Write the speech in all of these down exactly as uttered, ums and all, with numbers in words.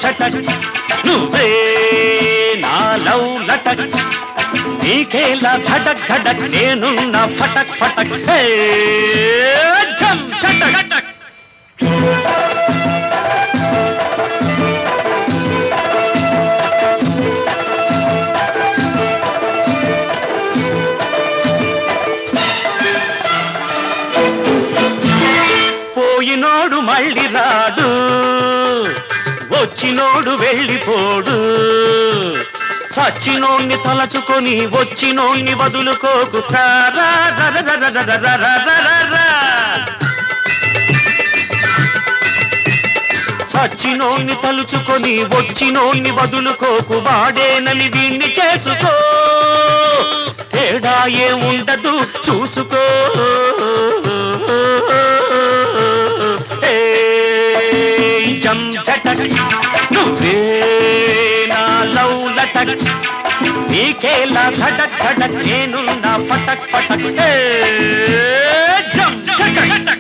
చటక్ నువ్వే నా లవ్ లటక్ నీకేలా ధడక్ ధడక్ నేనున్న ఫటక్ ఫటక్ హే జం చటక్ పోయినోడు మళ్ళీ రాడు వచ్చినోడు వెళ్ళిపోడు చచ్చినోణ్ణి తలచుకొని వచ్చినోణ్ణి వదులుకోకు చచ్చినోణ్ణి తలుచుకొని వచ్చినోణ్ణి వదులుకోకు వాడేనని వీణ్ణి చేసుకో తేడా ఏ ఉండదు చూసుకో జం చటక్ నువ్వే నా లవ్ లటక్ నీకేలా ధడక్ ధడక్ నేనున్న పటక్ పటక్ హే జం చటక్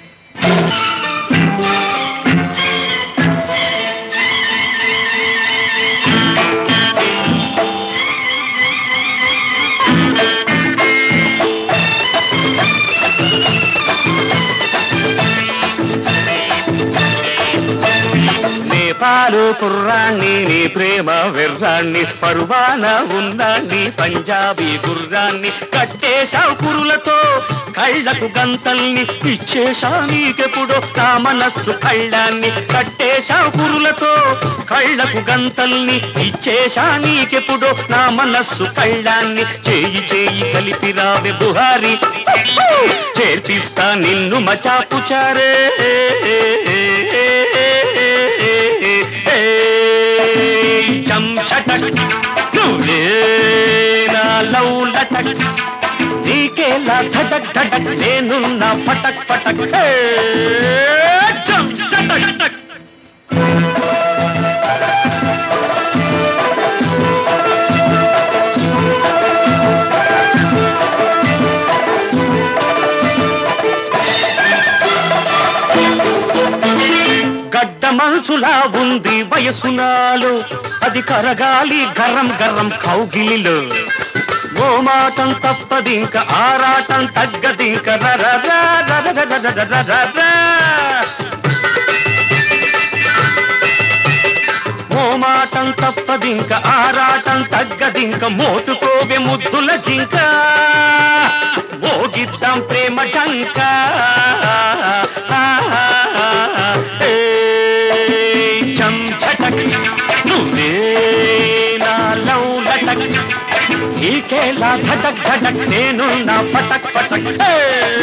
పాలు కుర్రాన్ని నీ ప్రేమ వెర్రాన్ని పరువాన ఉన్నాన్ని పంజాబీ గుర్రాన్ని కట్టేశావు కురులతో కళ్ళకు గంతల్ని ఇచ్చేశా నీకెప్పుడో నా మనస్సు కళ్ళాన్ని కట్టేశావు కురులతో కళ్ళకు గంతల్ని ఇచ్చేశా నీకెప్పుడో నా మనస్సు కళ్ళాన్ని చేయి చేయి కలిపి రావే బుహారి చేర్పిస్తా నిన్ను మచాపుచారే జం చటక్ నువ్వే నా లవ్ లటక్ నీకేలా ధడక్ ధడక్ నేనున్న పటక్ పటక్ హే జం చటక్ గడ్డ మనసులా ఉంది వయసునాలు అది కరగాలి గరం గరం కౌగిలిలో ఓ మాటం తప్పదింక ఆరాటం తగ్గదింక ఓ మాటం తప్పదింక ఆరాటం తగ్గదింక మోటుకోవే ముద్దుల జింక మోగిద్దాం ప్రేమ డంక జం చటక్ నువ్వే నా లవ్ లటక్ నీకేలా ధడక్ ధడక్ నేనున్న పటక్ పటక్ హే